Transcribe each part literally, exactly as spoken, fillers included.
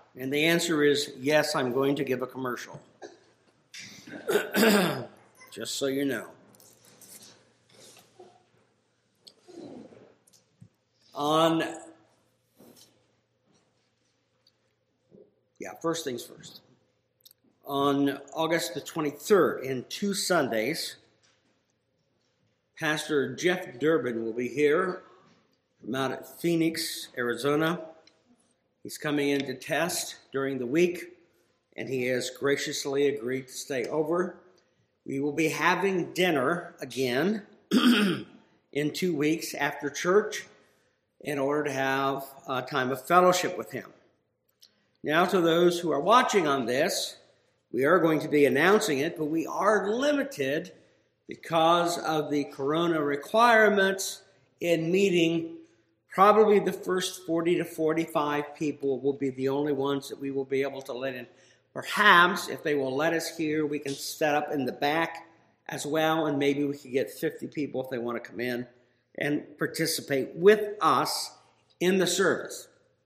And the answer is yes, I'm going to give a commercial. Just so you know. On, yeah, first things first. On August the twenty-third, in two Sundays, Pastor Jeff Durbin will be here from out at Phoenix, Arizona. He's coming in to test during the week, and he has graciously agreed to stay over. We will be having dinner again in two weeks after church in order to have a time of fellowship with him. Now, to those who are watching on this, we are going to be announcing it, but we are limited because of the corona requirements in meeting. Probably the first forty to forty-five people will be the only ones that we will be able to let in. Perhaps, if they will let us here, we can set up in the back as well, and maybe we could get fifty people if they want to come in and participate with us in the service.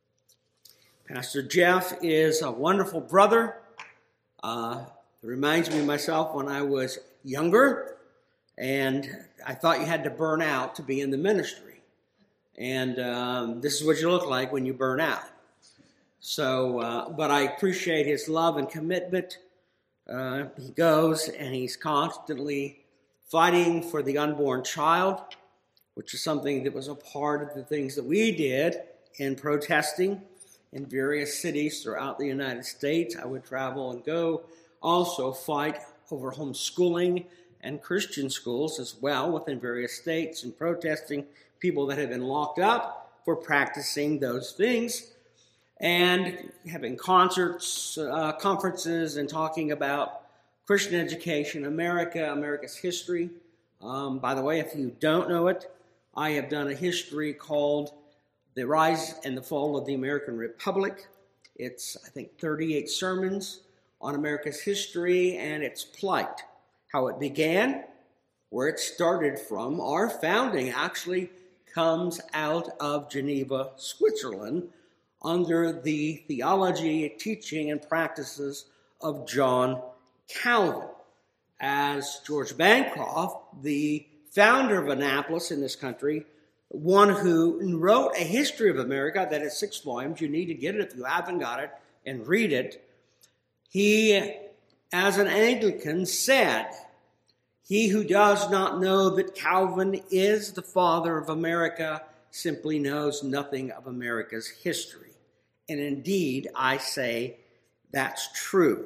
Pastor Jeff is a wonderful brother. Uh, it reminds me of myself when I was younger, and I thought you had to burn out to be in the ministry. And um, this is what you look like when you burn out. So, uh, but I appreciate his love and commitment. Uh, he goes and he's constantly fighting for the unborn child, which is something that was a part of the things that we did in protesting in various cities throughout the United States. I would travel and go also fight over homeschooling and Christian schools as well within various states and protesting people that have been locked up for practicing those things, and having concerts, uh, conferences, and talking about Christian education, America, America's history. Um, by the way, if you don't know it, I have done a history called The Rise and the Fall of the American Republic. It's, I think, thirty-eight sermons on America's history and its plight, how it began, where it started from. Our founding actually comes out of Geneva, Switzerland, under the theology, teaching, and practices of John Calvin. As George Bancroft, the founder of Annapolis in this country, one who wrote a history of America that is six volumes, you need to get it if you haven't got it, and read it. He, as an Anglican, said, "He who does not know that Calvin is the father of America simply knows nothing of America's history." And indeed, I say that's true.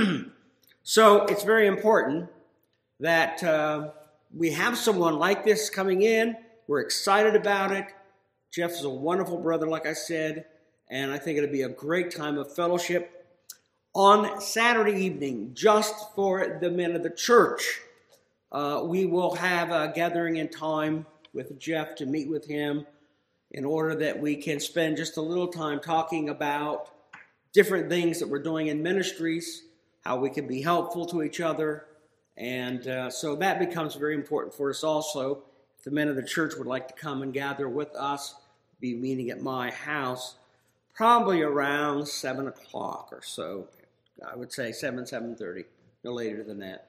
So it's very important that uh, we have someone like this coming in. We're excited about it. Jeff is a wonderful brother, like I said, and I think it'll be a great time of fellowship. On Saturday evening, just for the men of the church, Uh, we will have a gathering in time with Jeff to meet with him in order that we can spend just a little time talking about different things that we're doing in ministries, how we can be helpful to each other. And uh, so that becomes very important for us also. If the men of the church would like to come and gather with us, be meeting at my house, probably around seven o'clock or so. I would say seven, seven thirty, no later than that.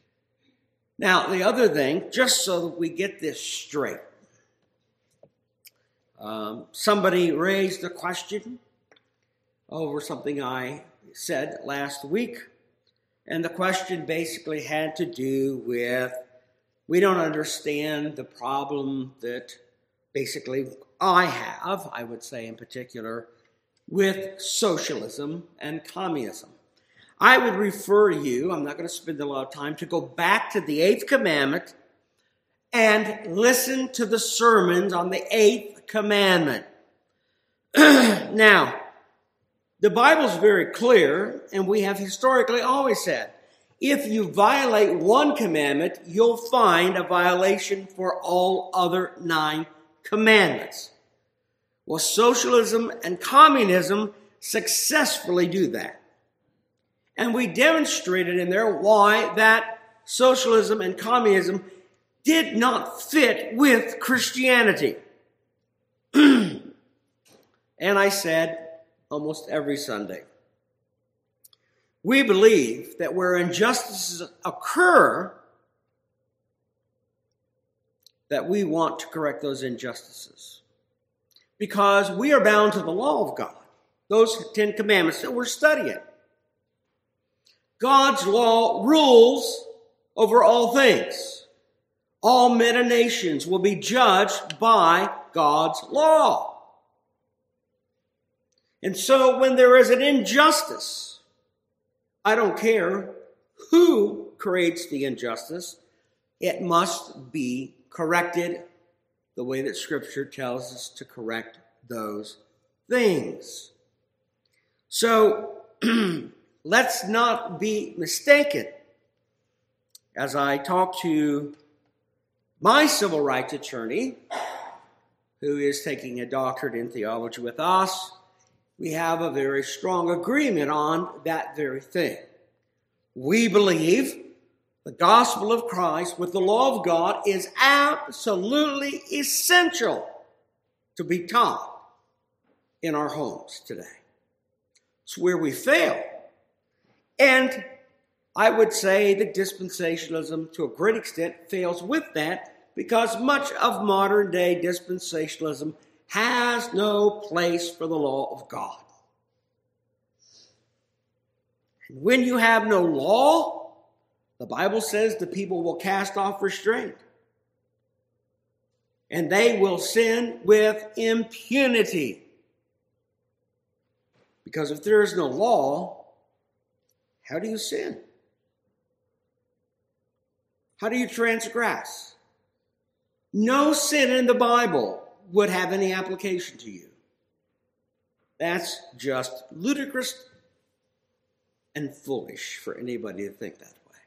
Now, the other thing, just so that we get this straight, um, somebody raised a question over something I said last week, and the question basically had to do with, we don't understand the problem that basically I have, I would say in particular, with socialism and communism. I would refer you, I'm not going to spend a lot of time, to go back to the Eighth Commandment and listen to the sermons on the Eighth Commandment. Now, the Bible's very clear, and we have historically always said, if you violate one commandment, you'll find a violation for all other nine commandments. Well, socialism and communism successfully do that. And we demonstrated in there why that socialism and communism did not fit with Christianity. And I said almost every Sunday. We believe that where injustices occur, that we want to correct those injustices. Because we are bound to the law of God, those Ten Commandments that we're studying. God's law rules over all things. All men and nations will be judged by God's law. And so when there is an injustice, I don't care who creates the injustice, it must be corrected the way that Scripture tells us to correct those things. So let's not be mistaken. As I talk to my civil rights attorney, who is taking a doctorate in theology with us, we have a very strong agreement on that very thing. We believe the gospel of Christ with the law of God is absolutely essential to be taught in our homes today. It's where we fail. And I would say that dispensationalism, to a great extent, fails with that because much of modern day dispensationalism has no place for the law of God. And when you have no law, the Bible says the people will cast off restraint. And they will sin with impunity. Because if there is no law, how do you sin? How do you transgress? No sin in the Bible would have any application to you. That's just ludicrous and foolish for anybody to think that way.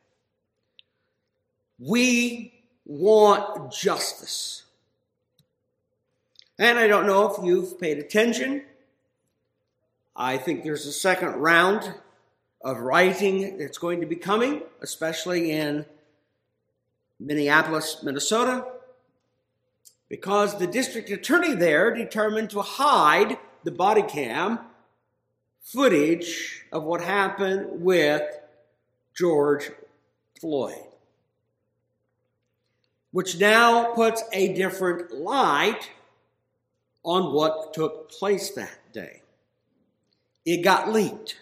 We want justice. And I don't know if you've paid attention. I think there's a second round of rioting that's going to be coming, especially in Minneapolis, Minnesota, because the district attorney there determined to hide the body cam footage of what happened with George Floyd, which now puts a different light on what took place that day. It got leaked.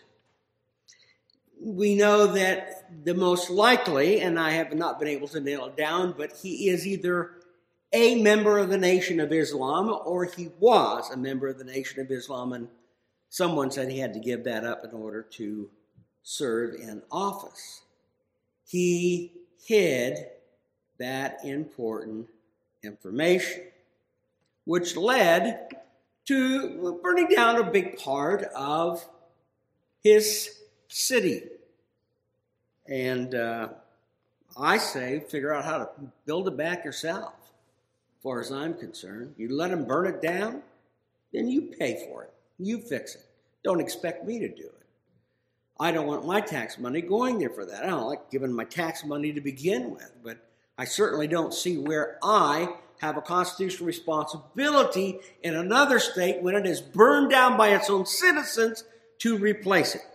We know that the most likely, and I have not been able to nail it down, but he is either a member of the Nation of Islam or he was a member of the Nation of Islam, and someone said he had to give that up in order to serve in office. He hid that important information, which led to burning down a big part of his city. And uh, I say, figure out how to build it back yourself, as far as I'm concerned. You let them burn it down, then you pay for it. You fix it. Don't expect me to do it. I don't want my tax money going there for that. I don't like giving my tax money to begin with, but I certainly don't see where I have a constitutional responsibility in another state when it is burned down by its own citizens to replace it.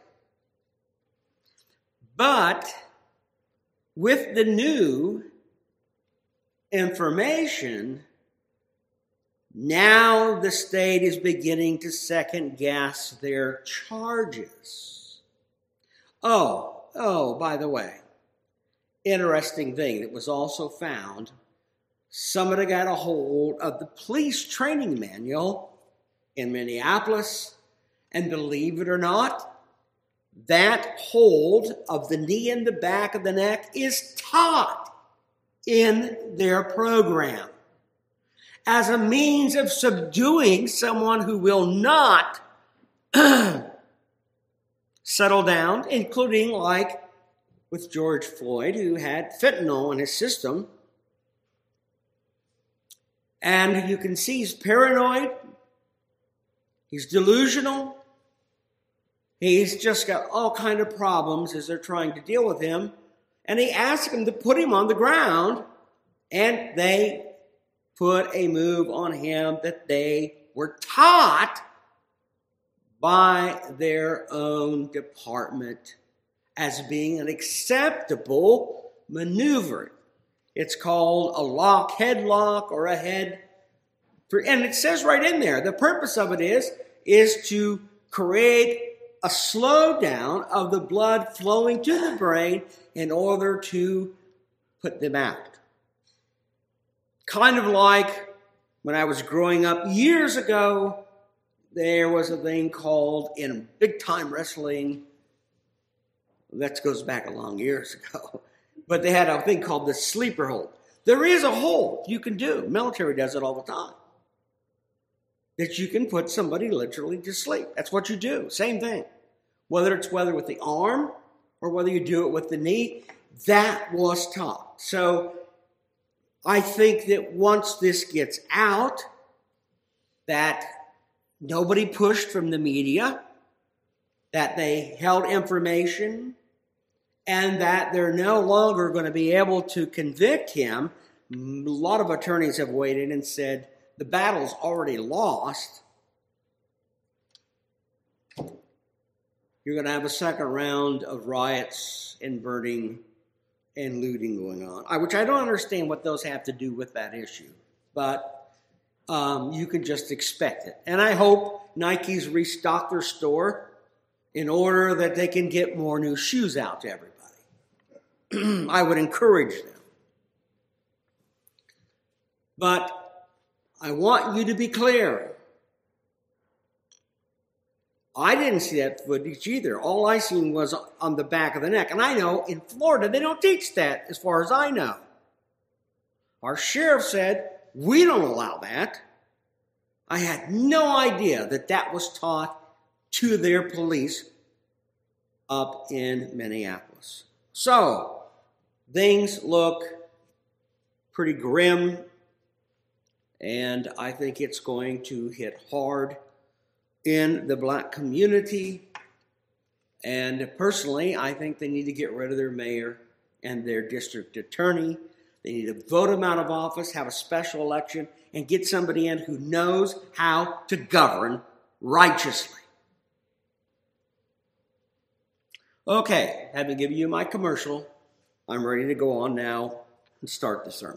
But with the new information, now the state is beginning to second guess their charges. Oh, oh, by the way, interesting thing that was also found, somebody got a hold of the police training manual in Minneapolis, and believe it or not, that hold of the knee in the back of the neck is taught in their program as a means of subduing someone who will not settle down, including like with George Floyd, who had fentanyl in his system. And you can see he's paranoid. He's delusional. He's just got all kind of problems as they're trying to deal with him. And they ask him to put him on the ground, and they put a move on him that they were taught by their own department as being an acceptable maneuver. It's called a lock, headlock, or a head. And it says right in there, the purpose of it is, is to create a slowdown of the blood flowing to the brain in order to put them out. Kind of like when I was growing up years ago, there was a thing called, in big-time wrestling, that goes back a long years ago, but they had a thing called the sleeper hold. There is a hold you can do. Military does it all the time. That you can put somebody literally to sleep. That's what you do. Same thing. Whether it's whether with the arm or whether you do it with the knee, that was taught. So I think that once this gets out, that nobody pushed from the media, that they held information, and that they're no longer going to be able to convict him. A lot of attorneys have waited and said, the battle's already lost. You're going to have a second round of riots and burning and looting going on, which I don't understand what those have to do with that issue. But um, you can just expect it. And I hope Nike's restock their store in order that they can get more new shoes out to everybody. I would encourage them. But I want you to be clear. I didn't see that footage either. All I seen was on the back of the neck. And I know in Florida they don't teach that as far as I know. Our sheriff said, we don't allow that. I had no idea that that was taught to their police up in Minneapolis. So, things look pretty grim, and I think it's going to hit hard in the black community. And personally, I think they need to get rid of their mayor and their district attorney. They need to vote them out of office, have a special election, and get somebody in who knows how to govern righteously. Okay, having given you my commercial, I'm ready to go on now and start the sermon.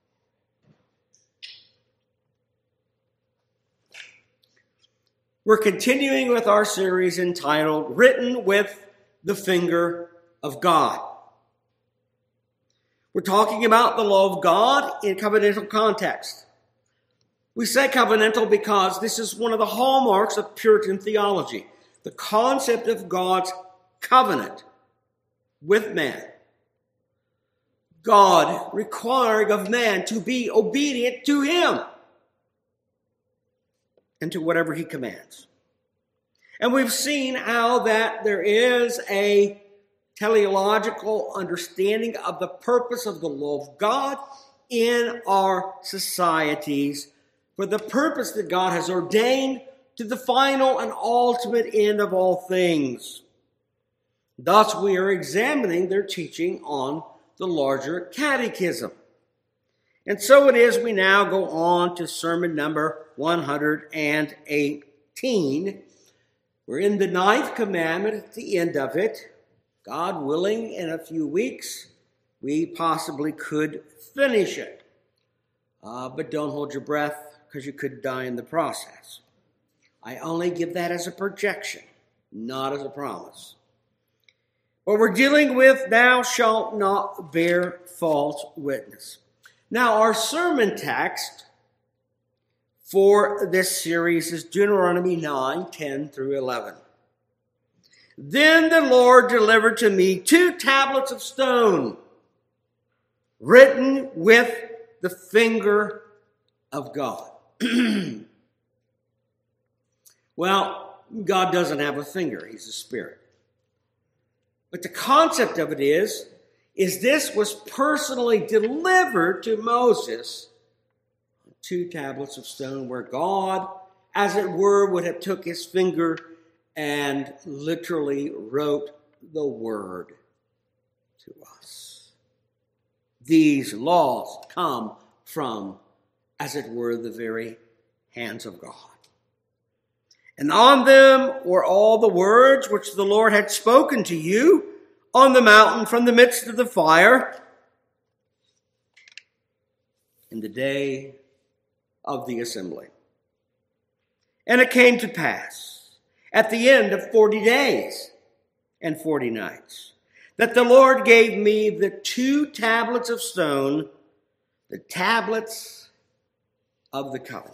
We're continuing with our series entitled, Written with the Finger of God. We're talking about the law of God in covenantal context. We say covenantal because this is one of the hallmarks of Puritan theology, the concept of God's covenant with man. God requiring of man to be obedient to him and to whatever he commands. And we've seen how that there is a teleological understanding of the purpose of the law of God in our societies for the purpose that God has ordained to the final and ultimate end of all things. Thus, we are examining their teaching on the larger catechism. And so it is we now go on to sermon number one hundred eighteen. We're in the ninth commandment at the end of it. God willing, in a few weeks, we possibly could finish it. Uh, but don't hold your breath, because you could die in the process. I only give that as a projection, not as a promise. But we're dealing with, thou shalt not bear false witness. Now, our sermon text for this series is Deuteronomy nine, ten through eleven. Then the Lord delivered to me two tablets of stone, written with the finger of God. Well, God doesn't have a finger. He's a spirit. But the concept of it is, is this was personally delivered to Moses, two tablets of stone where God, as it were, would have took his finger and literally wrote the word to us. These laws come from, as it were, the very hands of God. And on them were all the words which the Lord had spoken to you on the mountain from the midst of the fire in the day of the assembly. And it came to pass at the end of forty days and forty nights that the Lord gave me the two tablets of stone, the tablets of the covenant.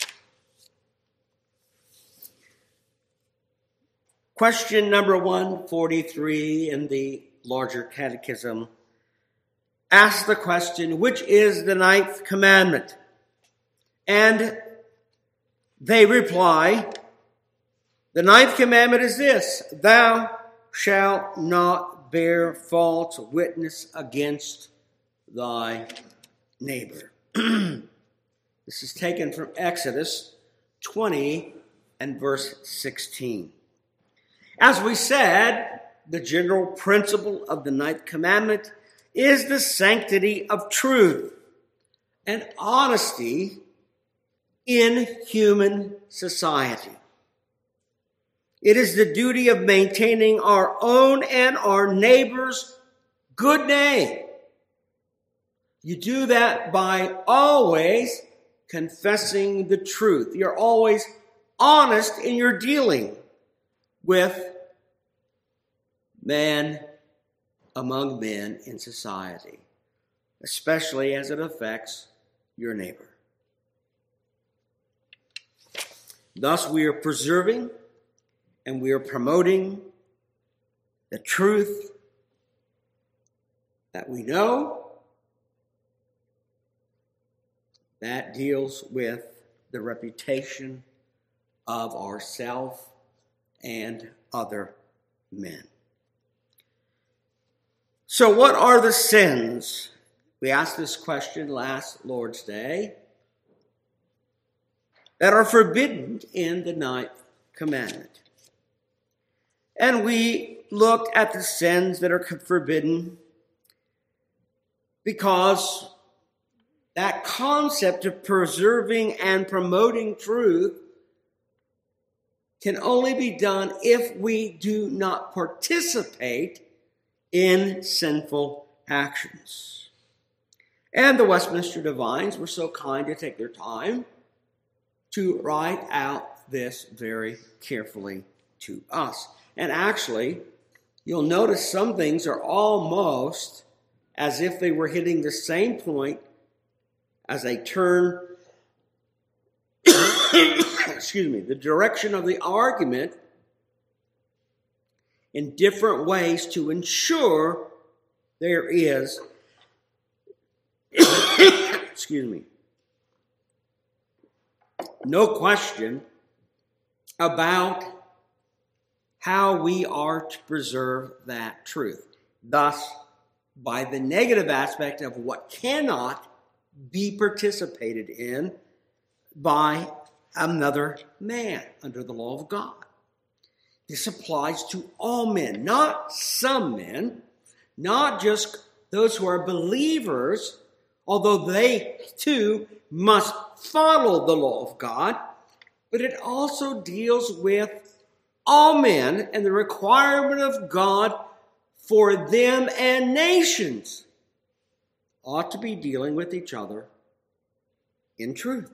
Question number one forty-three in the larger catechism asks the question, which is the ninth commandment? And they reply, the ninth commandment is this: thou shalt not bear false witness against thy neighbor. This is taken from Exodus twenty and verse sixteen. As we said, the general principle of the ninth commandment is the sanctity of truth and honesty in human society. It is the duty of maintaining our own and our neighbor's good name. You do that by always confessing the truth. You're always honest in your dealing with man among men in society, especially as it affects your neighbor. Thus, we are preserving and we are promoting the truth that we know that deals with the reputation of ourselves and other men. So what are the sins? We asked this question last Lord's Day, that are forbidden in the ninth commandment. And we looked at the sins that are forbidden because that concept of preserving and promoting truth can only be done if we do not participate in sinful actions. And the Westminster Divines were so kind to take their time to write out this very carefully to us. And actually, you'll notice some things are almost as if they were hitting the same point as they turn, excuse me, the direction of the argument in different ways to ensure there is, excuse me, no question about how we are to preserve that truth. Thus, by the negative aspect of what cannot be participated in by another man under the law of God. This applies to all men, not some men, not just those who are believers, although they too must follow the law of God, but it also deals with all men and the requirement of God for them and nations ought to be dealing with each other in truth.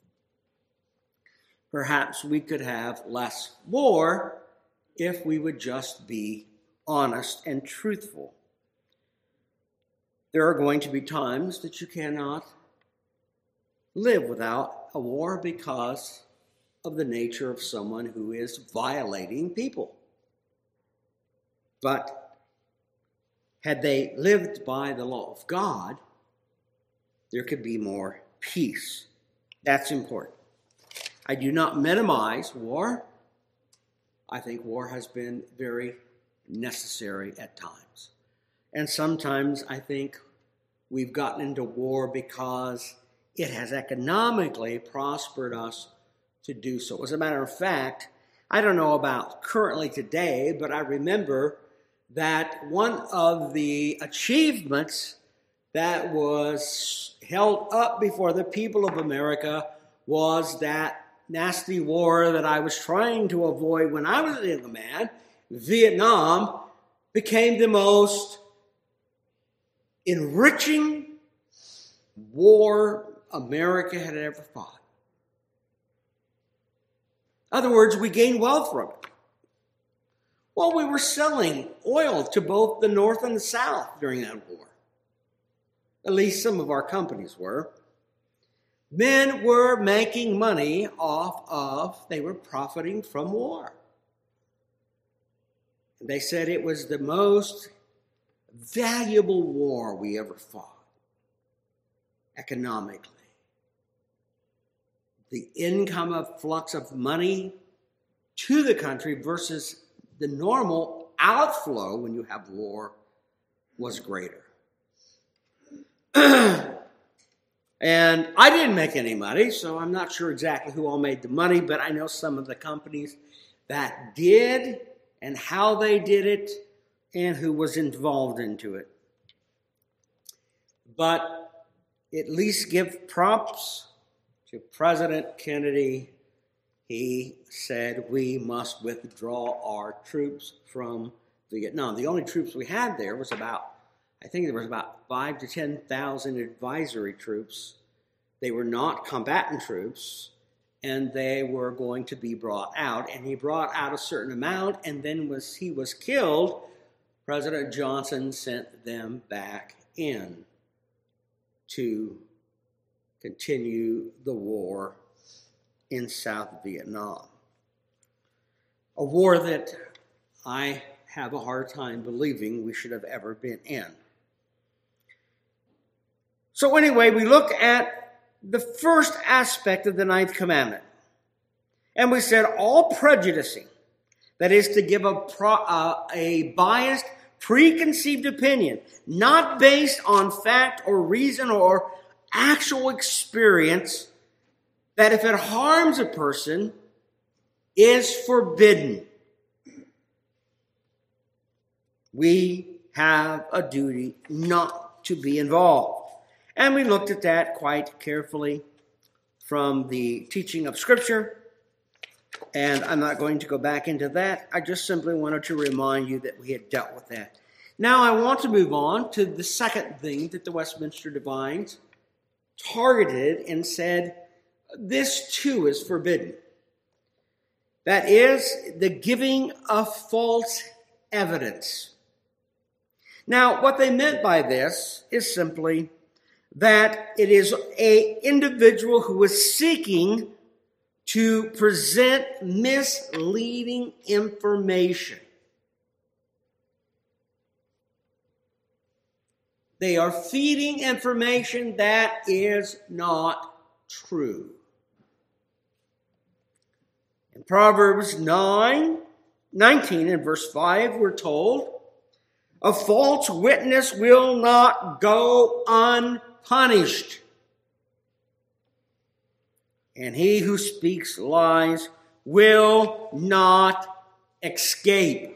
Perhaps we could have less war if we would just be honest and truthful. There are going to be times that you cannot live without a war because of the nature of someone who is violating people. But had they lived by the law of God, there could be more peace. That's important. I do not minimize war. I think war has been very necessary at times. And sometimes I think we've gotten into war because it has economically prospered us to do so. As a matter of fact, I don't know about currently today, but I remember that one of the achievements that was held up before the people of America was that nasty war that I was trying to avoid when I was a young man, Vietnam, became the most enriching war America had ever fought. In other words, we gained wealth from it. Well, we were selling oil to both the North and the South during that war. At least some of our companies were. Men were making money off of, they were profiting from war. They said it was the most valuable war we ever fought, economically. The income of flux of money to the country versus the normal outflow when you have war was greater. And I didn't make any money, so I'm not sure exactly who all made the money, but I know some of the companies that did and how they did it and who was involved into it. But at least give props to President Kennedy. He said we must withdraw our troops from Vietnam. The only troops we had there was about, I think there was about five to ten thousand advisory troops. They were not combatant troops, and they were going to be brought out. And he brought out a certain amount, and then was he was killed. President Johnson sent them back in to continue the war in South Vietnam. A war that I have a hard time believing we should have ever been in. So anyway, we look at the first aspect of the ninth commandment. And we said all prejudicing, that is to give a, pro, uh, a biased, preconceived opinion, not based on fact or reason or actual experience, that if it harms a person, is forbidden. We have a duty not to be involved. And we looked at that quite carefully from the teaching of Scripture. And I'm not going to go back into that. I just simply wanted to remind you that we had dealt with that. Now I want to move on to the second thing that the Westminster Divines targeted and said, this too is forbidden. That is the giving of false evidence. Now, what they meant by this is simply that it is an individual who is seeking to present misleading information. They are feeding information that is not true. In Proverbs nine, nineteen and verse five, we're told, a false witness will not go unpunished, and he who speaks lies will not escape.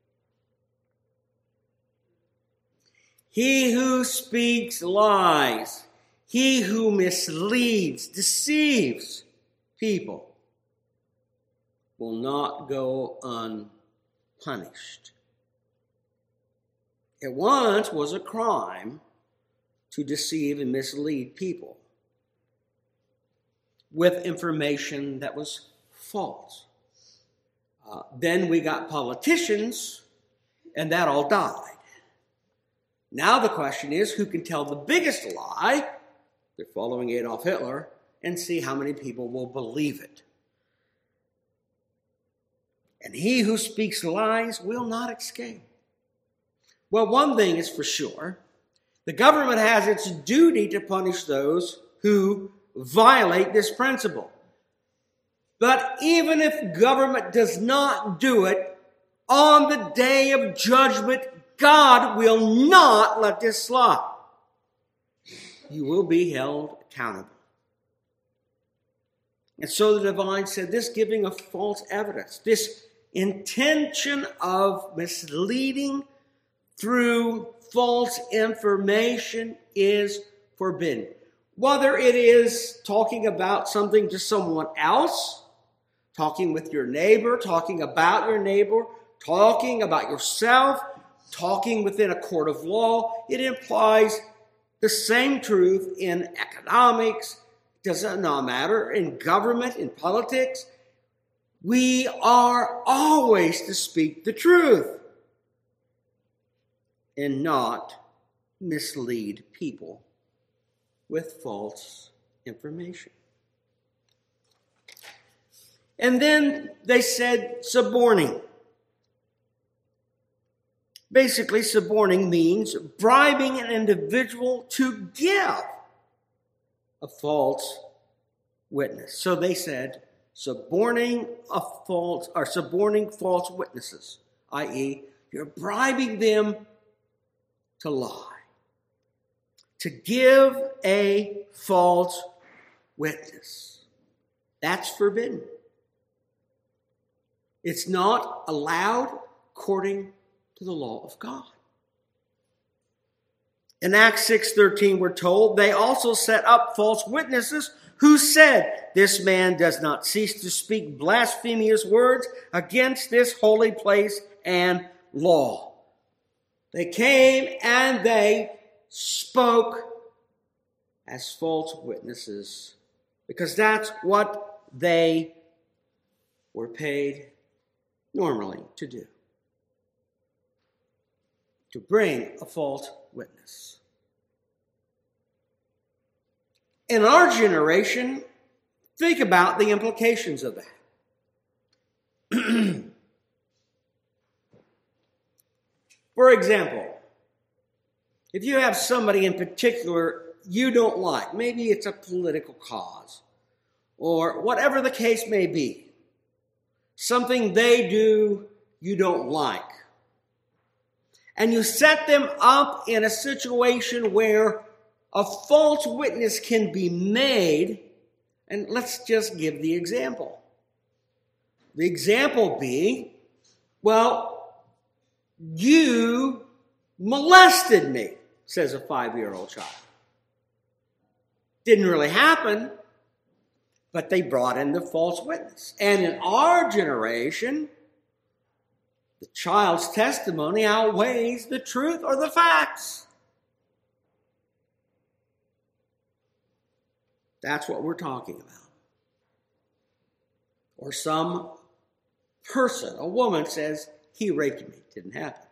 He who speaks lies, he who misleads, deceives people, will not go unpunished. It once was a crime to deceive and mislead people with information that was false. Uh, then we got politicians, and that all died. Now the question is, who can tell the biggest lie? They're following Adolf Hitler, and see how many people will believe it. And he who speaks lies will not escape. Well, one thing is for sure. The government has its duty to punish those who violate this principle. But even if government does not do it, on the day of judgment, God will not let this slide. You will be held accountable. And so the divine said this giving of false evidence, this intention of misleading through false information is forbidden. Whether it is talking about something to someone else talking with your neighbor, talking about your neighbor, talking about yourself, talking within a court of law. It implies the same truth in economics, does not matter, in government, in politics. We are always to speak the truth and not mislead people with false information. And then they said suborning. Basically, suborning means bribing an individual to give a false witness. So they said suborning a false or suborning false witnesses, that is, you're bribing them to lie, to give a false witness. That's forbidden. It's not allowed according to the law of God. In Acts six thirteen, we're told, they also set up false witnesses who said, this man does not cease to speak blasphemous words against this holy place and law. They came and they spoke as false witnesses because that's what they were paid normally to do. To bring a false witness. In our generation, think about the implications of that. For example, if you have somebody in particular you don't like, maybe it's a political cause, or whatever the case may be, something they do you don't like, and you set them up in a situation where a false witness can be made, and let's just give the example. The example being, well, you molested me, says a five-year-old child. Didn't really happen, but they brought in the false witness. And in our generation, the child's testimony outweighs the truth or the facts. That's what we're talking about. Or some person, a woman says, he raped me. Didn't happen.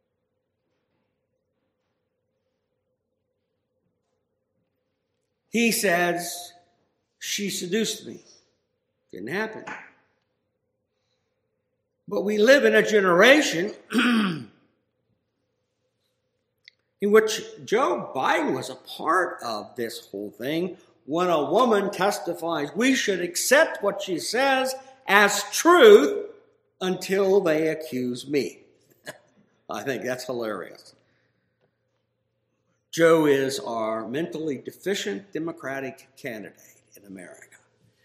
He says, she seduced me. Didn't happen. But we live in a generation in which Joe Biden was a part of this whole thing. When a woman testifies, we should accept what she says as truth until they accuse me. I think that's hilarious. Joe is our mentally deficient Democratic candidate in America.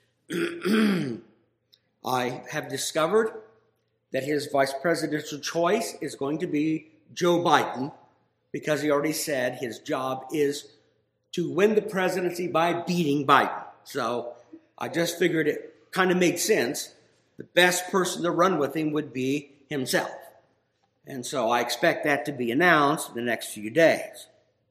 I have discovered that his vice presidential choice is going to be Joe Biden because he already said his job is to win the presidency by beating Biden. So I just figured it kind of made sense. The best person to run with him would be himself. And so I expect that to be announced in the next few days.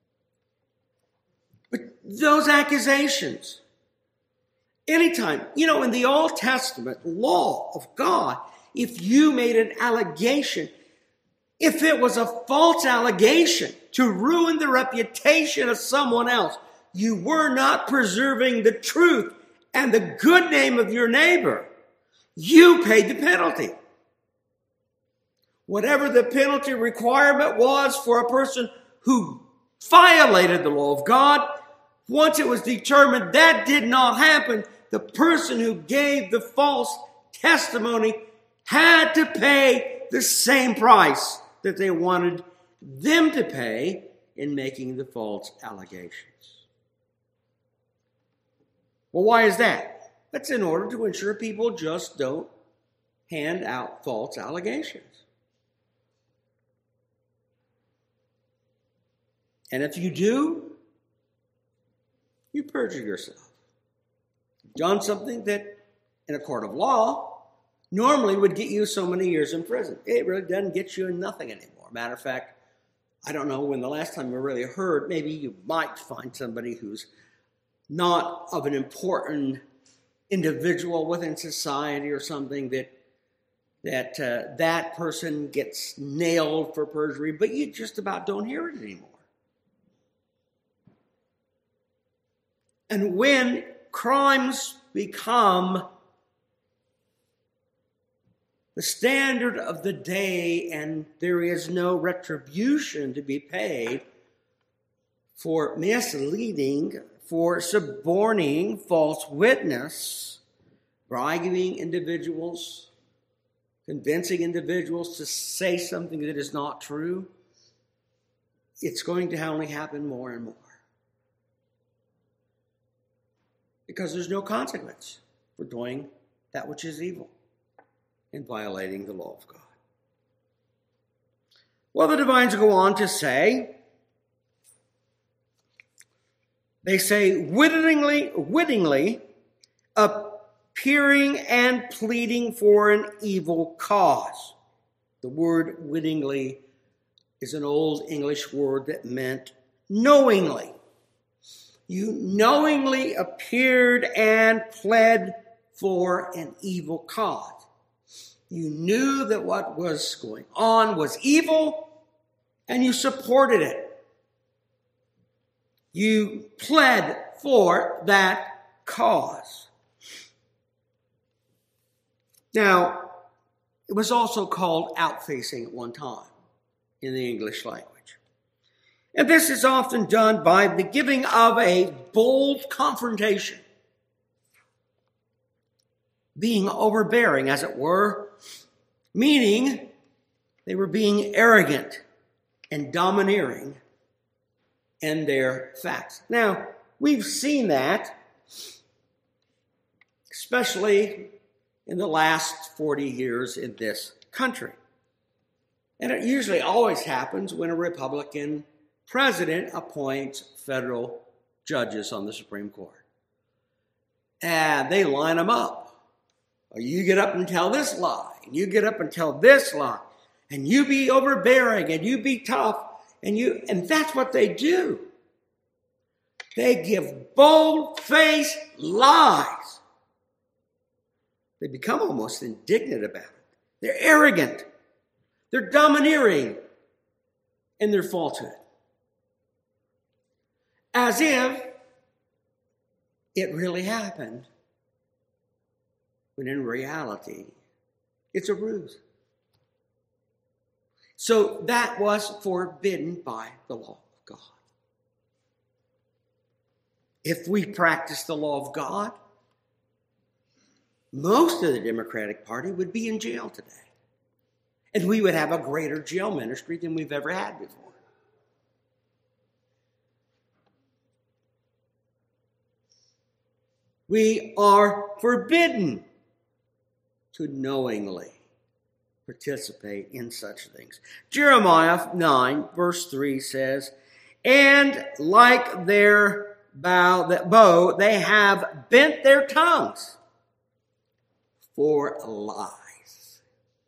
But those accusations, anytime, you know, in the Old Testament law of God, if you made an allegation, if it was a false allegation to ruin the reputation of someone else, you were not preserving the truth and the good name of your neighbor. You paid the penalty. Whatever the penalty requirement was for a person who violated the law of God, once it was determined that did not happen, the person who gave the false testimony had to pay the same price that they wanted them to pay in making the false allegations. Well, why is that? That's in order to ensure people just don't hand out false allegations. And if you do, you perjure yourself. You've done something that, in a court of law, normally would get you so many years in prison. It really doesn't get you nothing anymore. Matter of fact, I don't know when the last time you really heard, maybe you might find somebody who's not of an important individual within society or something that that uh, that person gets nailed for perjury, but you just about don't hear it anymore. And when crimes become the standard of the day and there is no retribution to be paid for misleading, for suborning false witness, bribing individuals, convincing individuals to say something that is not true, it's going to only happen more and more. Because there's no consequence for doing that which is evil and violating the law of God. Well, the divines go on to say, they say, wittingly, wittingly, appearing and pleading for an evil cause. The word wittingly is an old English word that meant knowingly. You knowingly appeared and pled for an evil cause. You knew that what was going on was evil, and you supported it. You pled for that cause. Now, it was also called outfacing at one time in the English language. And this is often done by the giving of a bold confrontation, being overbearing, as it were, meaning they were being arrogant and domineering in their facts. Now, we've seen that, especially in the last forty years in this country. And it usually always happens when a Republican president appoints federal judges on the Supreme Court. And they line them up. You get up and tell this lie, and you get up and tell this lie, and you be overbearing, and you be tough, and you, and that's what they do. They give bold-faced lies. They become almost indignant about it. They're arrogant. They're domineering in their falsehood. As if it really happened, when in reality, it's a ruse. So that was forbidden by the law of God. If we practice the law of God, most of the Democratic Party would be in jail today. And we would have a greater jail ministry than we've ever had before. We are forbidden to knowingly participate in such things. Jeremiah nine, verse three says, and like their bow, that bow, they have bent their tongues for lies.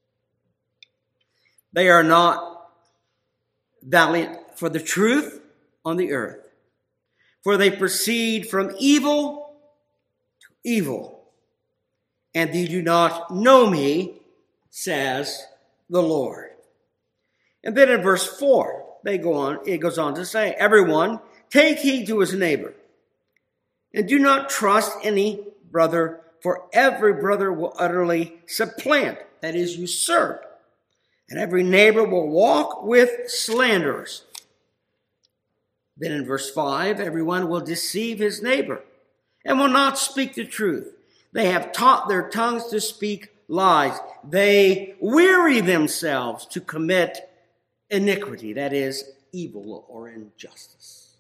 They are not valiant for the truth on the earth, for they proceed from evil to evil. And they do not know me, says the Lord. And then in verse four, they go on, it goes on to say, everyone take heed to his neighbor, and do not trust any brother, for every brother will utterly supplant, that is, usurp, and every neighbor will walk with slanderers. Then in verse five, everyone will deceive his neighbor, and will not speak the truth. They have taught their tongues to speak lies. They weary themselves to commit iniquity, that is, evil or injustice.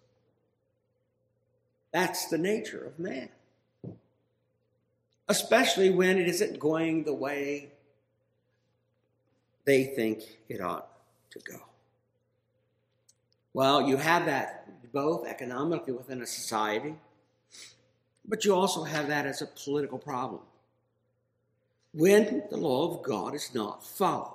That's the nature of man. Especially when it isn't going the way they think it ought to go. Well, you have that both economically within a society, but you also have that as a political problem. when the law of God is not followed.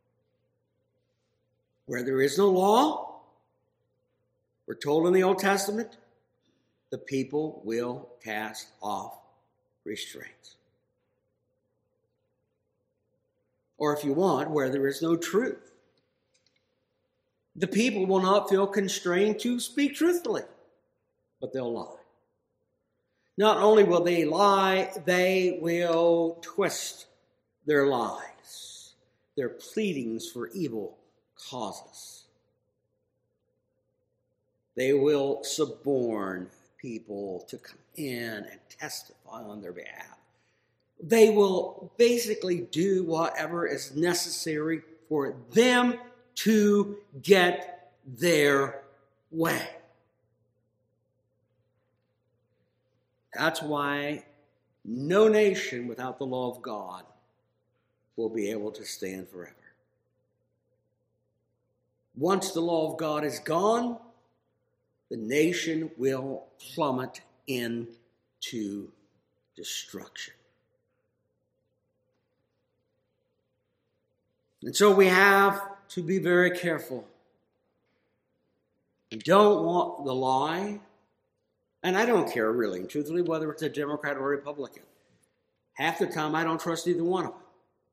Where there is no law, we're told in the Old Testament, the people will cast off restraints. Or if you want, where there is no truth, the people will not feel constrained to speak truthfully, but they'll lie. Not only will they lie, they will twist their lies, their pleadings for evil causes. They will suborn people to come in and testify on their behalf. They will basically do whatever is necessary for them to get their way. That's why no nation without the law of God will be able to stand forever. Once the law of God is gone, the nation will plummet into destruction. And so we have to be very careful. We don't want the lie. And I don't care really, and truthfully, whether it's a Democrat or a Republican. Half the time, I don't trust either one of them.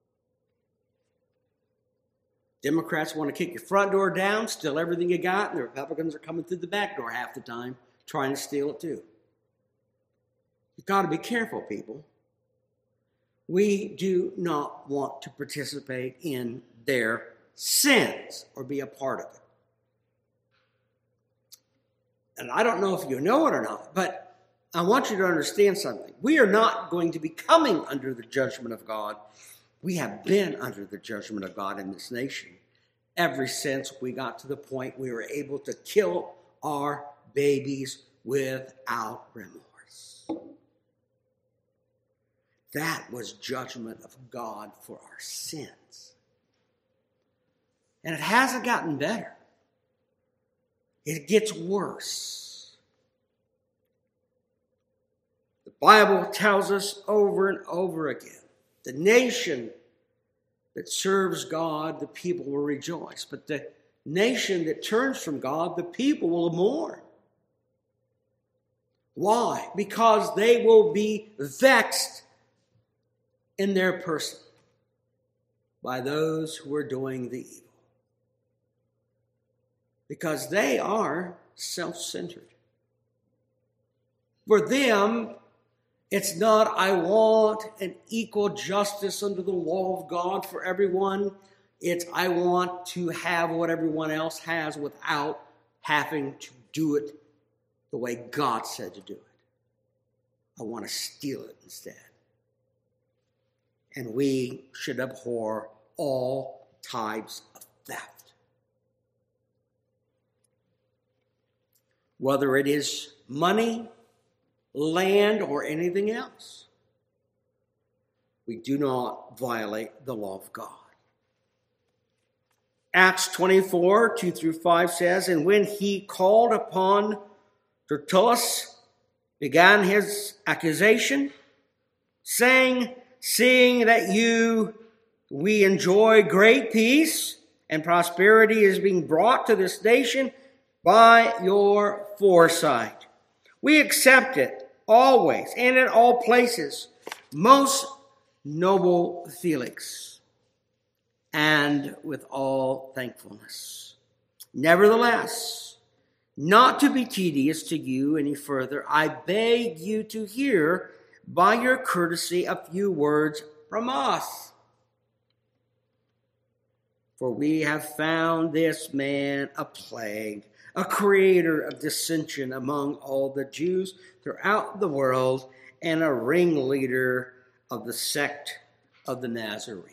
Democrats want to kick your front door down, steal everything you got, and the Republicans are coming through the back door half the time, trying to steal it too. You've got to be careful, people. We do not want to participate in their sins or be a part of it. And I don't know if you know it or not, but I want you to understand something. We are not going to be coming under the judgment of God. We have been under the judgment of God in this nation ever since we got to the point we were able to kill our babies without remorse. That was judgment of God for our sins. And it hasn't gotten better. It gets worse. The Bible tells us over and over again, the nation that serves God, the people will rejoice. But the nation that turns from God, the people will mourn. Why? Because they will be vexed in their person by those who are doing the evil. Because they are self-centered. For them, it's not, I want an equal justice under the law of God for everyone. It's, I want to have what everyone else has without having to do it the way God said to do it. I want to steal it instead. And we should abhor all types of theft. Whether it is money, land, or anything else. We do not violate the law of God. Acts twenty-four, two through five says, and when he called upon Tertullus, began his accusation, saying, seeing that you, we enjoy great peace and prosperity is being brought to this nation by your foresight. We accept it always and in all places, most noble Felix, and with all thankfulness. Nevertheless, not to be tedious to you any further, I beg you to hear by your courtesy a few words from us. For we have found this man a plague, a creator of dissension among all the Jews throughout the world, and a ringleader of the sect of the Nazarenes.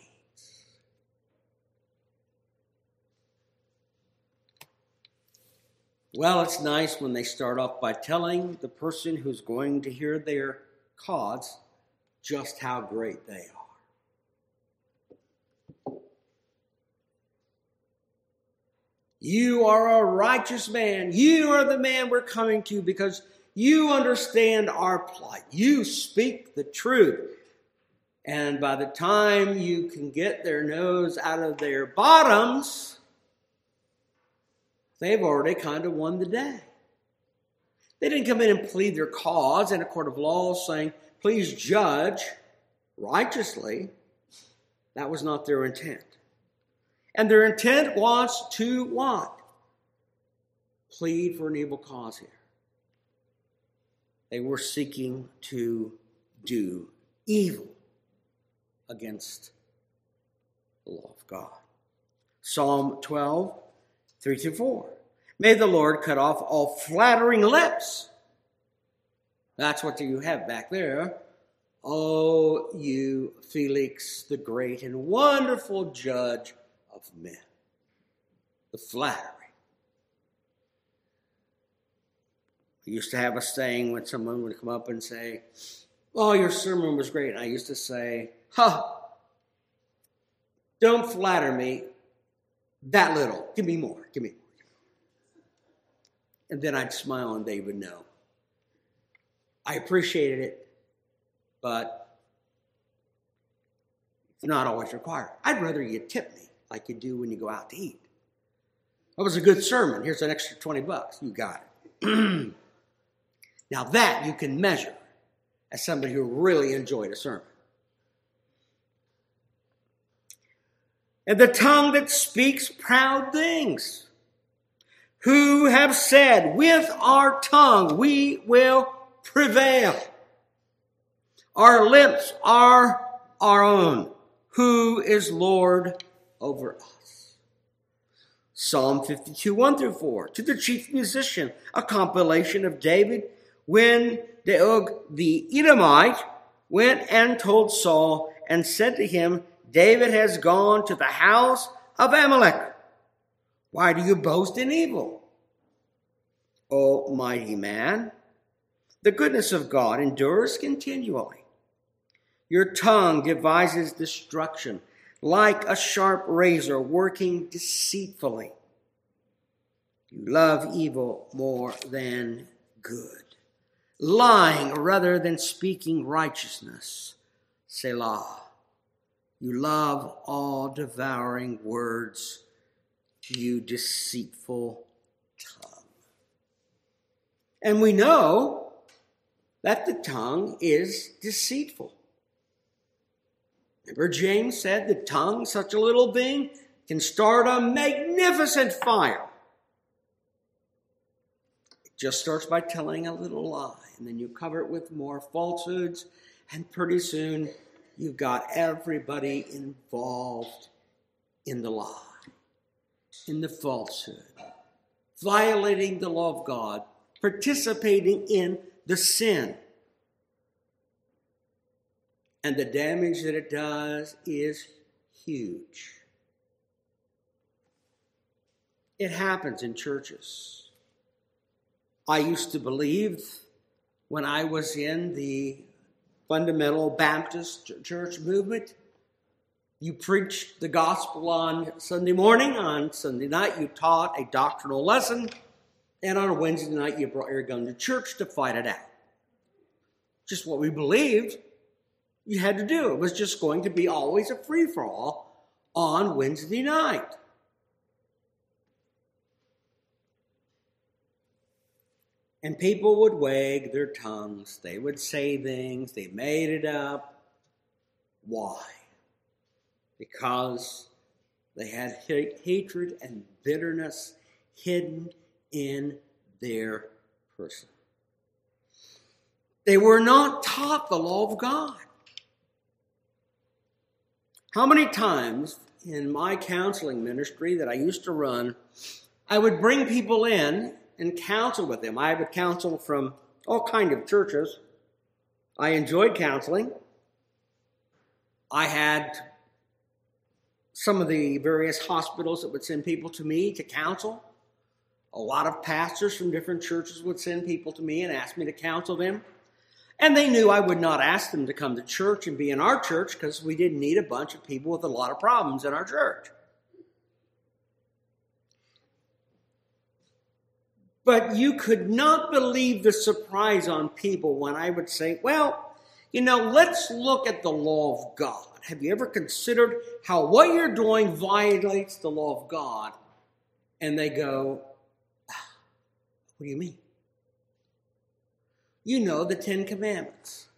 Well, it's nice when they start off by telling the person who's going to hear their cause just how great they are. You are a righteous man. You are the man we're coming to because you understand our plight. You speak the truth. And by the time you can get their nose out of their bottoms, they've already kind of won the day. They didn't come in and plead their cause in a court of law saying, please judge righteously. That was not their intent. And their intent was to what? Plead for an evil cause here. They were seeking to do evil against the law of God. Psalm twelve, three through four. May the Lord cut off all flattering lips. That's what you have back there. Oh, you Felix, the great and wonderful judge of men. The flattery. I used to have a saying when someone would come up and say, oh, your sermon was great. And I used to say, ha, don't flatter me that little. Give me more. Give me more. And then I'd smile and they would know. I appreciated it, but it's not always required. I'd rather you tip me like you do when you go out to eat. That was a good sermon. Here's an extra twenty bucks. You got it. Now that you can measure as somebody who really enjoyed a sermon. And the tongue that speaks proud things, who have said, with our tongue we will prevail. Our lips are our own. Who is Lord over us? Psalm fifty-two, one through four. To the chief musician, a compilation of David, when Doeg the Edomite went and told Saul and said to him, David has gone to the house of Amalek. Why do you boast in evil? O mighty man, the goodness of God endures continually. Your tongue devises destruction like a sharp razor working deceitfully. You love evil more than good, lying rather than speaking righteousness. Selah. You love all devouring words, you deceitful tongue. And we know that the tongue is deceitful. Remember, James said the tongue, such a little thing, can start a magnificent fire. It just starts by telling a little lie, and then you cover it with more falsehoods, and pretty soon you've got everybody involved in the lie, in the falsehood, violating the law of God, participating in the sin. And the damage that it does is huge. It happens in churches. I used to believe when I was in the fundamental Baptist church movement, you preached the gospel on Sunday morning, on Sunday night you taught a doctrinal lesson, and on a Wednesday night you brought your gun to church to fight it out. Just what we believed you had to do. It was just going to be always a free-for-all on Wednesday night. And people would wag their tongues. They would say things. They made it up. Why? Because they had hatred and bitterness hidden in their person. They were not taught the law of God. How many times in my counseling ministry that I used to run, I would bring people in and counsel with them. I would counsel from all kinds of churches. I enjoyed counseling. I had some of the various hospitals that would send people to me to counsel. A lot of pastors from different churches would send people to me and ask me to counsel them. And they knew I would not ask them to come to church and be in our church because we didn't need a bunch of people with a lot of problems in our church. But you could not believe the surprise on people when I would say, well, You know, let's look at the law of God. Have you ever considered how what you're doing violates the law of God? And they go, ah, what do you mean? You know the Ten Commandments.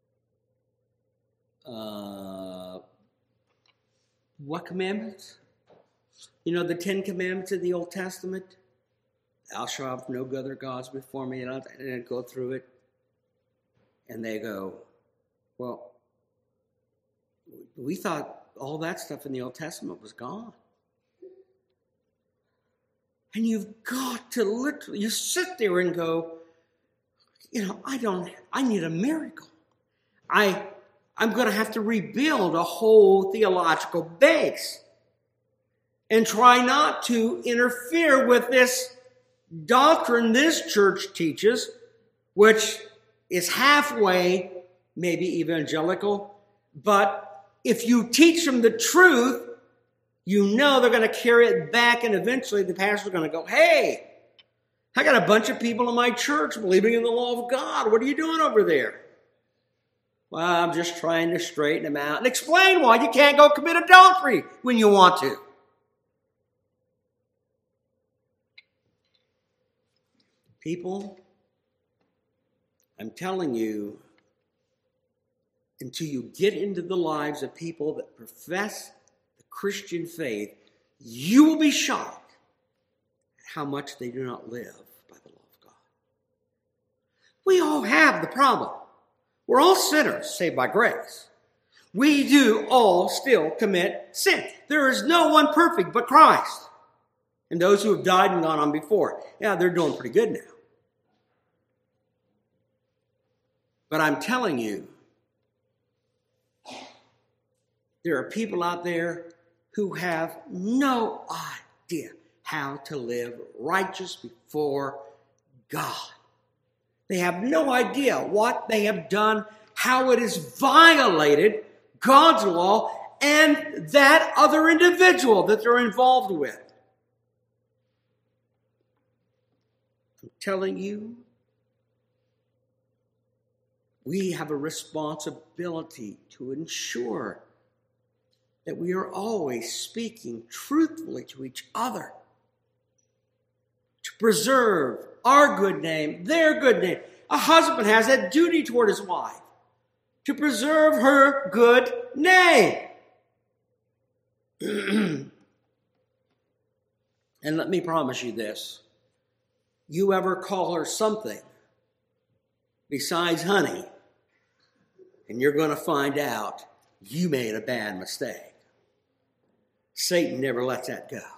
Uh, what commandments? You know the Ten Commandments of the Old Testament? Thou shalt have no other gods before me. And I go through it. And they go, well, we thought all that stuff in the Old Testament was gone. And you've got to literally, you sit there and go, you know, I don't, I need a miracle. I, I'm going to have to rebuild a whole theological base and try not to interfere with this doctrine this church teaches, which is halfway, maybe evangelical, but if you teach them the truth, you know they're going to carry it back, and eventually the pastor's going to go, hey, I got a bunch of people in my church believing in the law of God. What are you doing over there? Well, I'm just trying to straighten them out and explain why you can't go commit adultery when you want to. People, I'm telling you, until you get into the lives of people that profess the Christian faith, you will be shocked at how much they do not live by the law of God. We all have the problem. We're all sinners saved by grace. We do all still commit sin. There is no one perfect but Christ. And those who have died and gone on before, yeah, they're doing pretty good now. But I'm telling you, there are people out there who have no idea how to live righteous before God. They have no idea what they have done, how it has violated God's law and that other individual that they're involved with. I'm telling you, we have a responsibility to ensure that we are always speaking truthfully to each other, to preserve our good name, their good name. A husband has that duty toward his wife, to preserve her good name. And let me promise you this. You ever call her something besides honey, and you're going to find out you made a bad mistake. Satan never lets that go.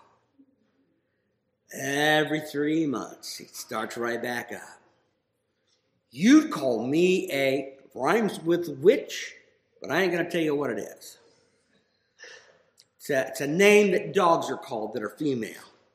Every three months, he starts right back up. You'd call me a, rhymes with witch, but I ain't going to tell you what it is. It's a, it's a name that dogs are called that are female.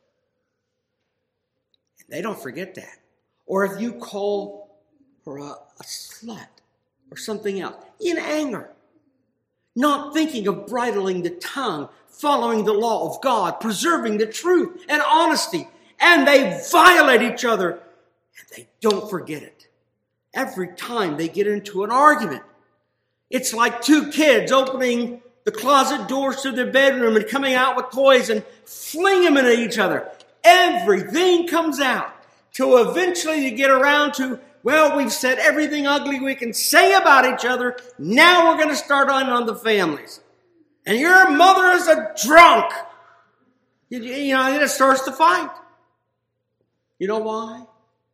And they don't forget that. Or if you call her a, a slut or something else, in anger, not thinking of bridling the tongue, following the law of God, preserving the truth and honesty, and they violate each other, and they don't forget it. Every time they get into an argument, it's like two kids opening the closet doors to their bedroom and coming out with toys and fling them into each other. Everything comes out till eventually you get around to, well, we've said everything ugly we can say about each other. Now we're going to start on, on the families. And your mother is a drunk. You, you know, and it starts to fight. You know why?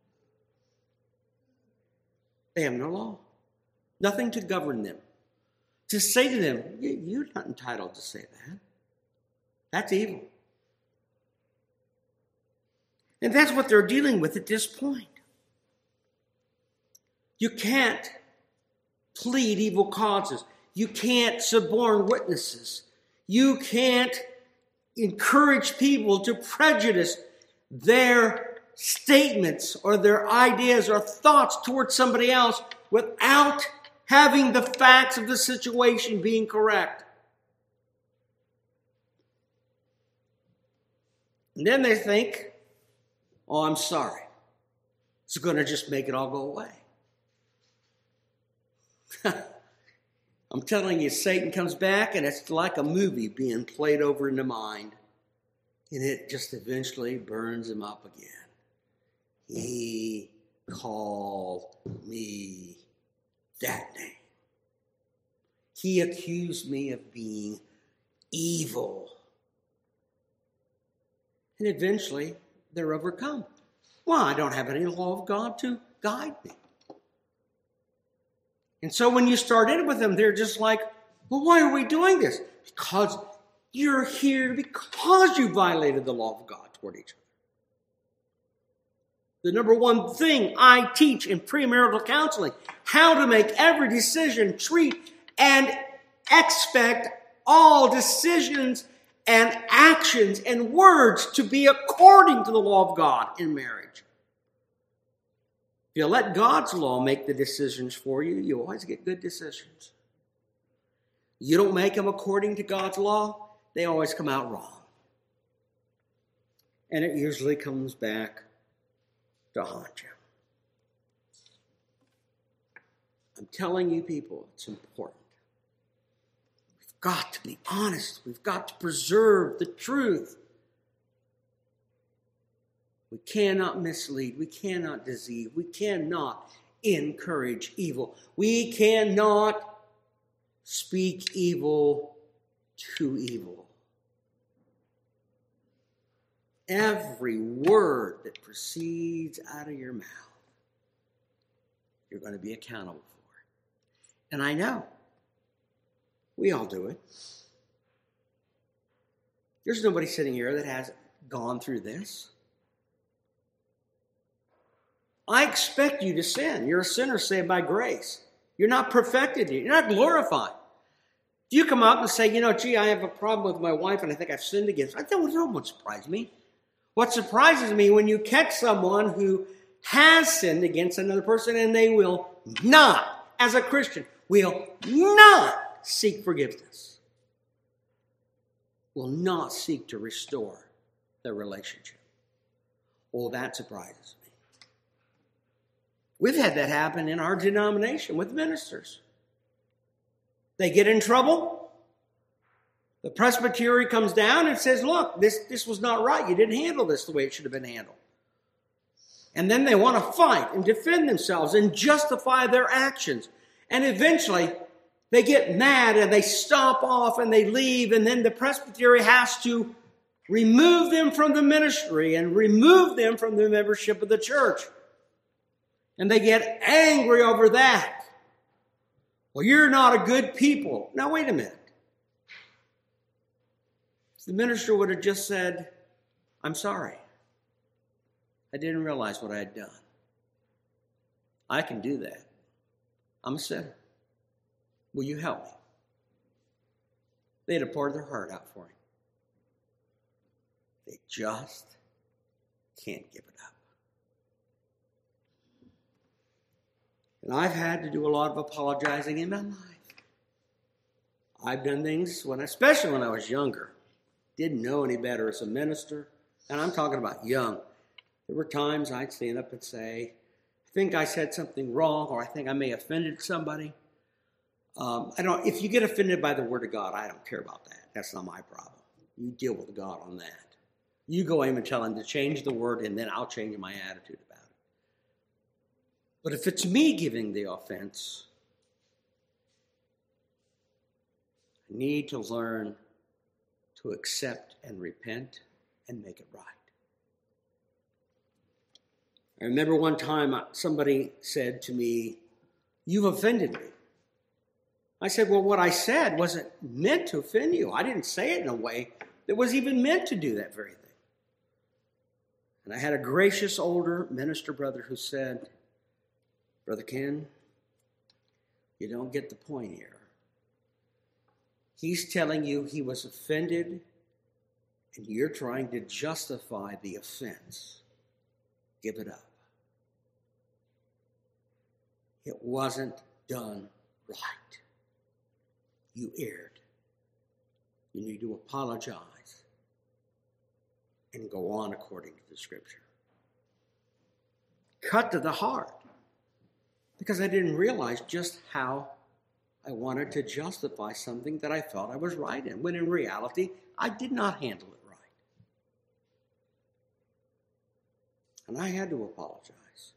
They have no law. Nothing to govern them. To say to them, you're not entitled to say that. That's evil. And that's what they're dealing with at this point. You can't plead evil causes. You can't suborn witnesses. You can't encourage people to prejudice their statements or their ideas or thoughts towards somebody else without having the facts of the situation being correct. And then they think, oh, I'm sorry. It's going to just make it all go away. I'm telling you, Satan comes back and it's like a movie being played over in the mind. And it just eventually burns him up again. He called me that name. He accused me of being evil. And eventually, they're overcome. Well, I don't have any law of God to guide me. And so when you start in with them, they're just like, well, why are we doing this? Because you're here because you violated the law of God toward each other. The number one thing I teach in premarital counseling, how to make every decision, treat, and expect all decisions and actions and words to be according to the law of God in marriage. If you let God's law make the decisions for you, you always get good decisions. You don't make them according to God's law, they always come out wrong. And it usually comes back to haunt you. I'm telling you people, it's important. We've got to be honest. We've got to preserve the truth. We cannot mislead. We cannot deceive. We cannot encourage evil. We cannot speak evil to evil. Every word that proceeds out of your mouth, you're going to be accountable for. And I know. We all do it. There's nobody sitting here that hasn't gone through this. I expect you to sin. You're a sinner saved by grace. You're not perfected. You're not glorified. If you come up and say, you know, gee, I have a problem with my wife and I think I've sinned against her, that won't surprise me. What surprises me when you catch someone who has sinned against another person and they will not, as a Christian, will not seek forgiveness, will not seek to restore their relationship. Well, that surprises me. We've had that happen in our denomination with ministers. They get in trouble. The presbytery comes down and says, look, this, this was not right. You didn't handle this the way it should have been handled. And then they want to fight and defend themselves and justify their actions. And eventually, they get mad and they stomp off and they leave. And then the presbytery has to remove them from the ministry and remove them from the membership of the church. And they get angry over that. Well, you're not a good people. Now, wait a minute. The minister would have just said, I'm sorry. I didn't realize what I had done. I can do that. I'm a sinner. Will you help me? They'd have poured their heart out for him. They just can't give it up. And I've had to do a lot of apologizing in my life. I've done things, when, especially when I was younger. Didn't know any better as a minister. And I'm talking about young. There were times I'd stand up and say, I think I said something wrong, or I think I may have offended somebody. Um, I don't. If you get offended by the word of God, I don't care about that. That's not my problem. You deal with God on that. You go in and tell him to change the word, and then I'll change my attitude about it. But if it's me giving the offense, I need to learn to accept and repent and make it right. I remember one time somebody said to me, you've offended me. I said, well, what I said wasn't meant to offend you. I didn't say it in a way that was even meant to do that very thing. And I had a gracious older minister brother who said, Brother Ken, you don't get the point here. He's telling you he was offended, and you're trying to justify the offense. Give it up. It wasn't done right. You erred. You need to apologize and go on according to the Scripture. Cut to the heart, because I didn't realize just how I wanted to justify something that I felt I was right in, when in reality, I did not handle it right. And I had to apologize.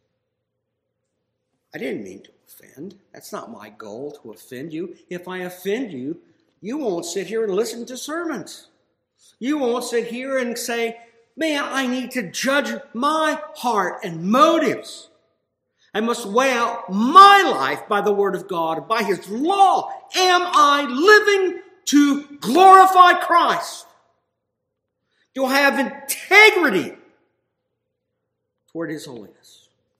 I didn't mean to offend. That's not my goal, to offend you. If I offend you, you won't sit here and listen to sermons. You won't sit here and say, man, I need to judge my heart and motives. I must weigh out my life by the Word of God, by His law. Am I living to glorify Christ? Do I have integrity toward His holiness?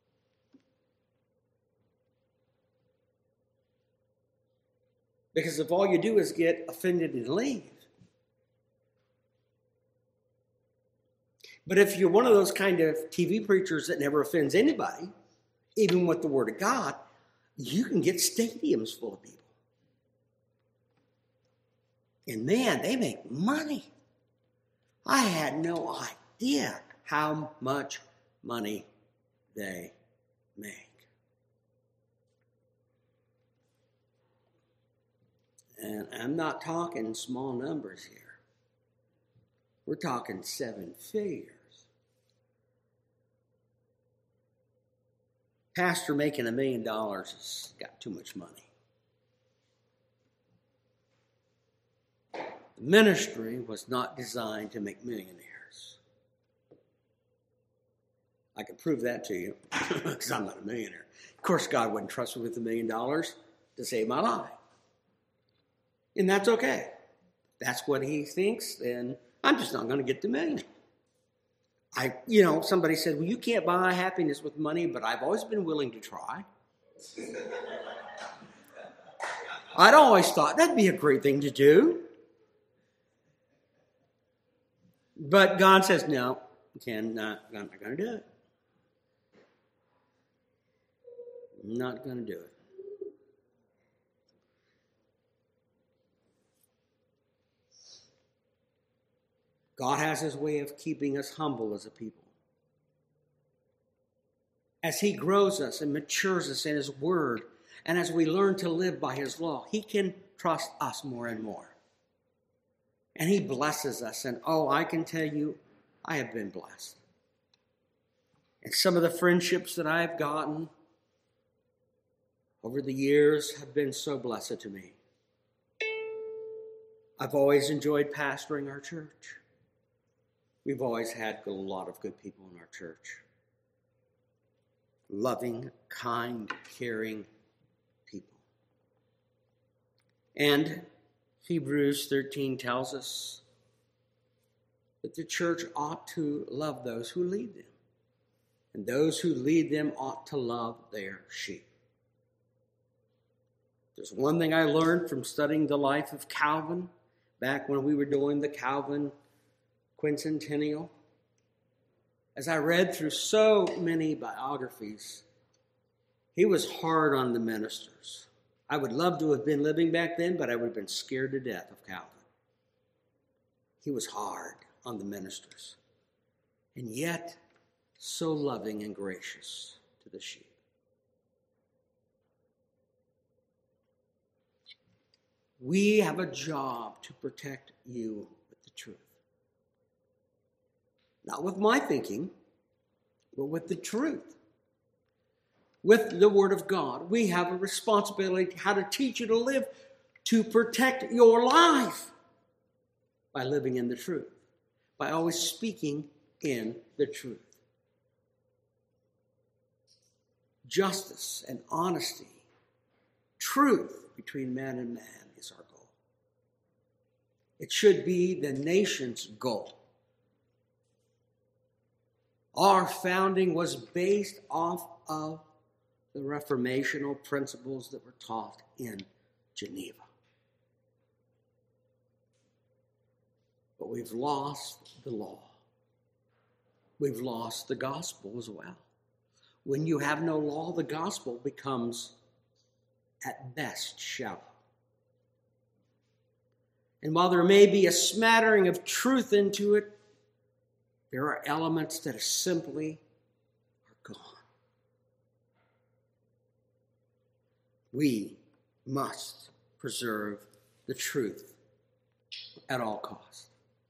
Because if all you do is get offended and leave. But if you're one of those kind of T V preachers that never offends anybody, even with the Word of God, you can get stadiums full of people. And man, they make money. I had no idea how much money they make. And I'm not talking small numbers here. We're talking seven figures. Pastor making a million dollars has got too much money. The ministry was not designed to make millionaires. I can prove that to you because I'm not a millionaire. Of course, God wouldn't trust me with a million dollars to save my life. And that's okay. That's what He thinks, then I'm just not going to get the million. I, you know, somebody said, well, you can't buy happiness with money, but I've always been willing to try. I'd always thought that'd be a great thing to do. But God says, no, you cannot, I'm not going to do it. I'm not going to do it. God has His way of keeping us humble as a people. As He grows us and matures us in His Word, and as we learn to live by His law, He can trust us more and more. And He blesses us. And oh, I can tell you, I have been blessed. And some of the friendships that I've gotten over the years have been so blessed to me. I've always enjoyed pastoring our church. We've always had a lot of good people in our church. Loving, kind, caring people. And Hebrews thirteen tells us that the church ought to love those who lead them. And those who lead them ought to love their sheep. There's one thing I learned from studying the life of Calvin back when we were doing the Calvin Quincentennial. As I read through so many biographies, he was hard on the ministers. I would love to have been living back then, but I would have been scared to death of Calvin. He was hard on the ministers, and yet so loving and gracious to the sheep. We have a job to protect you with the truth. Not with my thinking, but with the truth. With the Word of God. We have a responsibility how to teach you to live, to protect your life by living in the truth, by always speaking in the truth. Justice and honesty, truth between man and man is our goal. It should be the nation's goal. Our founding was based off of the reformational principles that were taught in Geneva. But we've lost the law. We've lost the gospel as well. When you have no law, the gospel becomes, at best, shallow. And while there may be a smattering of truth into it, there are elements that are simply are gone. We must preserve the truth at all costs.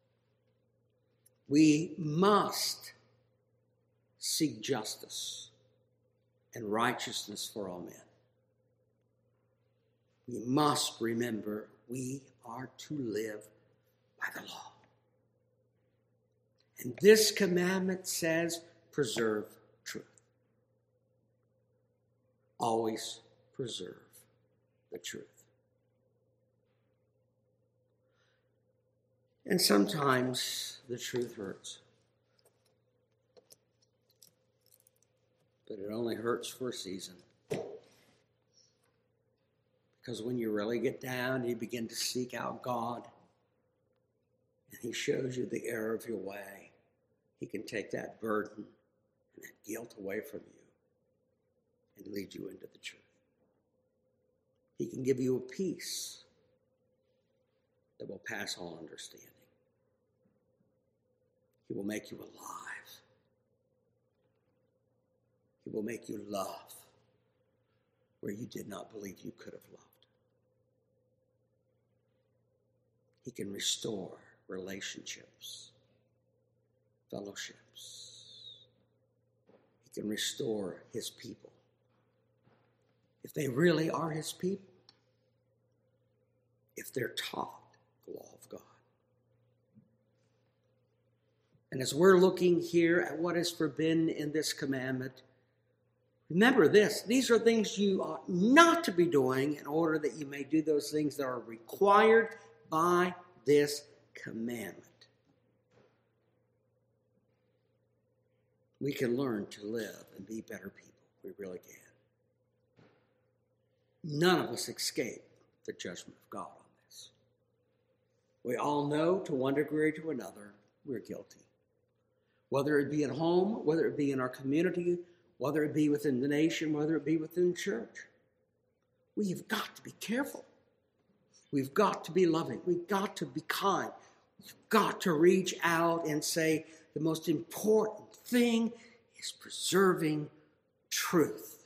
We must seek justice and righteousness for all men. We must remember we are to live by the law. And this commandment says, preserve truth. Always preserve the truth. And sometimes the truth hurts. But it only hurts for a season. Because when you really get down and you begin to seek out God, and he shows you the error of your way, he can take that burden and that guilt away from you and lead you into the truth. He can give you a peace that will pass all understanding. He will make you alive. He will make you love where you did not believe you could have loved. He can restore relationships, fellowships. He can restore his people. If they really are his people, if they're taught the law of God. And as we're looking here at what is forbidden in this commandment, remember this, these are things you ought not to be doing in order that you may do those things that are required by this commandment. We can learn to live and be better people. We really can. None of us escape the judgment of God on this. We all know to one degree or to another we're guilty. Whether it be at home, whether it be in our community, whether it be within the nation, whether it be within the church. We have got to be careful. We've got to be loving. We've got to be kind. We've got to reach out and say the most important thing is preserving truth.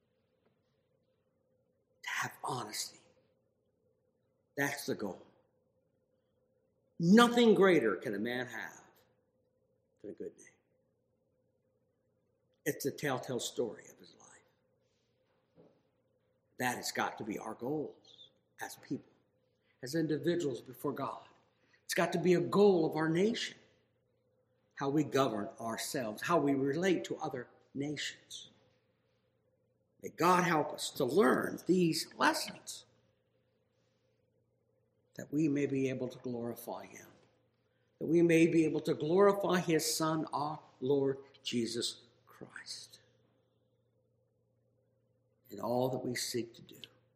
To have honesty. That's the goal. Nothing greater can a man have than a good name. It's a telltale story of his life. That has got to be our goals as people, as individuals before God. It's got to be a goal of our nation, how we govern ourselves, how we relate to other nations. May God help us to learn these lessons that we may be able to glorify him, that we may be able to glorify his Son, our Lord Jesus Christ, in all that we seek to do.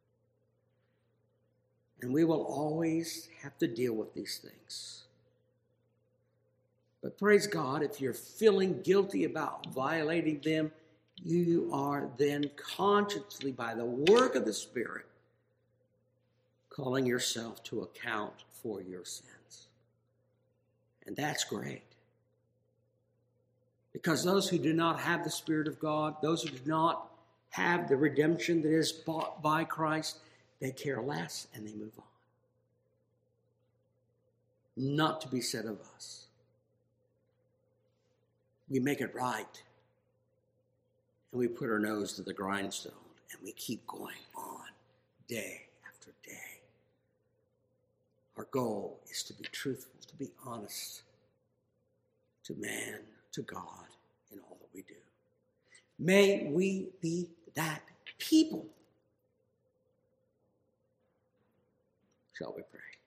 And we will always have to deal with these things. But praise God, if you're feeling guilty about violating them, you are then consciously, by the work of the Spirit, calling yourself to account for your sins. And that's great. Because those who do not have the Spirit of God, those who do not have the redemption that is bought by Christ, they care less and they move on. Not to be said of us. We make it right. And we put our nose to the grindstone and we keep going on day after day. Our goal is to be truthful, to be honest to man, to God in all that we do. May we be that people. Shall we pray?